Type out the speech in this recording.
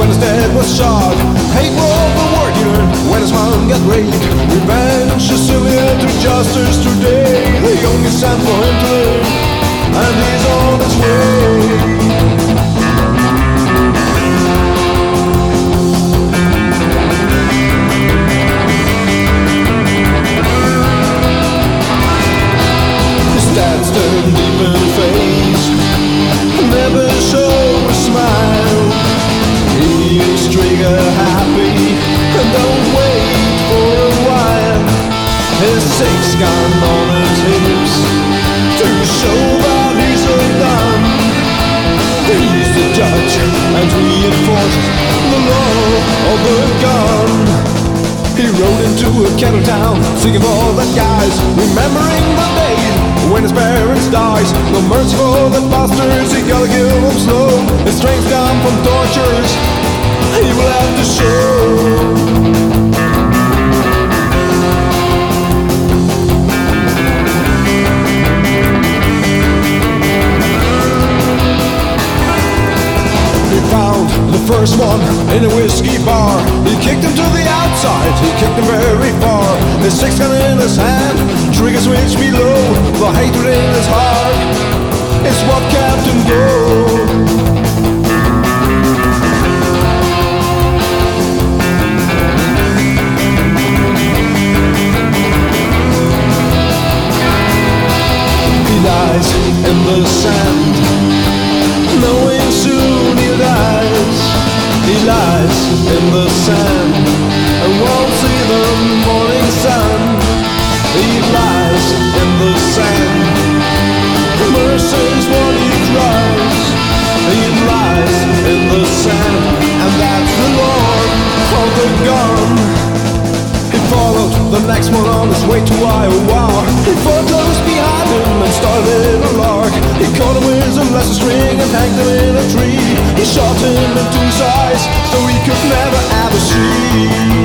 when his dad was shot. Hate was the word he learned when his mom got raped. Revenge is similar to justice today. The only time for him to live, and he's on his way. Dad's turned deep in the face, never show a smile. He is trigger happy and don't wait for a while. His 6 gun on his hips to show that he's a gun. He's the judge and we enforce the law of the gun. He rode into a cattle town, singing for the guys, remembering the days when his parents dies. No mercy for the bastards, he gotta kill them slow. His strength come from tortures, he will have to show. He found the first one in a whiskey bar. He kicked him to the outside, he kicked him very far. His 6 gun in his hand, trigger switch below. The hatred in his heart is what kept him go. He lies in the sand, knowing soon he dies. He lies in the sand and won't see the morning sun. He lies in the sand, mercy's what he cries. He lies in the sand, and that's the Lord of the gun. He followed the next one on his way to Iowa. He fought close behind him and started a lark. He caught him with a lesser string and hanged him in a tree. He shot him in 2 sides so he could never ever see.